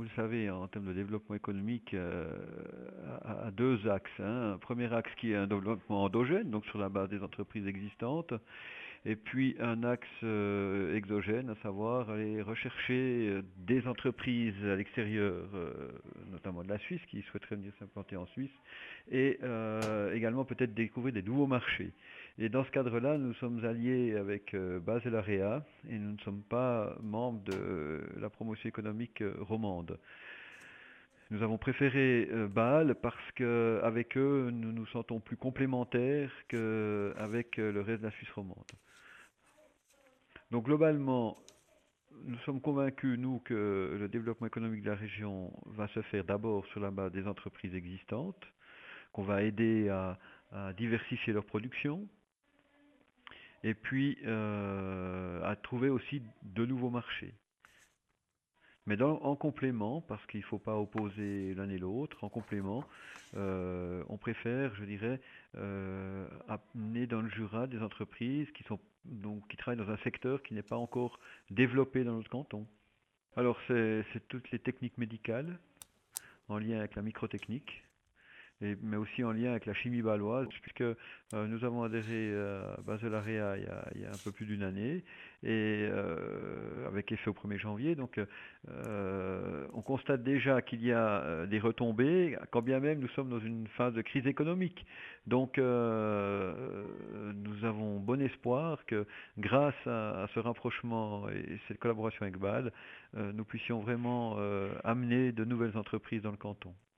le savez, en termes de développement économique, a deux axes, hein. Un premier axe qui est un développement endogène, donc sur la base des entreprises existantes, et puis un axe exogène, à savoir aller rechercher des entreprises à l'extérieur, notamment de la Suisse, qui souhaiteraient venir s'implanter en Suisse, et également peut-être découvrir des nouveaux marchés. Et dans ce cadre-là, nous sommes alliés avec Basel Area et nous ne sommes pas membres de la promotion économique romande. Nous avons préféré Bâle parce qu'avec eux, nous nous sentons plus complémentaires qu'avec le reste de la Suisse romande. Donc globalement, nous sommes convaincus, nous, que le développement économique de la région va se faire d'abord sur la base des entreprises existantes, qu'on va aider à diversifier leur production, et puis à trouver aussi de nouveaux marchés. Mais en complément, parce qu'il ne faut pas opposer l'un et l'autre, en complément, on préfère, je dirais, amener dans le Jura des entreprises qui travaillent dans un secteur qui n'est pas encore développé dans notre canton. Alors c'est toutes les techniques médicales en lien avec la microtechnique, mais aussi en lien avec la chimie bâloise, puisque nous avons adhéré à Baselarea il y a un peu plus d'une année, et avec effet au 1er janvier. Donc on constate déjà qu'il y a des retombées, quand bien même nous sommes dans une phase de crise économique. Donc nous avons bon espoir que grâce à ce rapprochement et cette collaboration avec BAL, nous puissions vraiment amener de nouvelles entreprises dans le canton.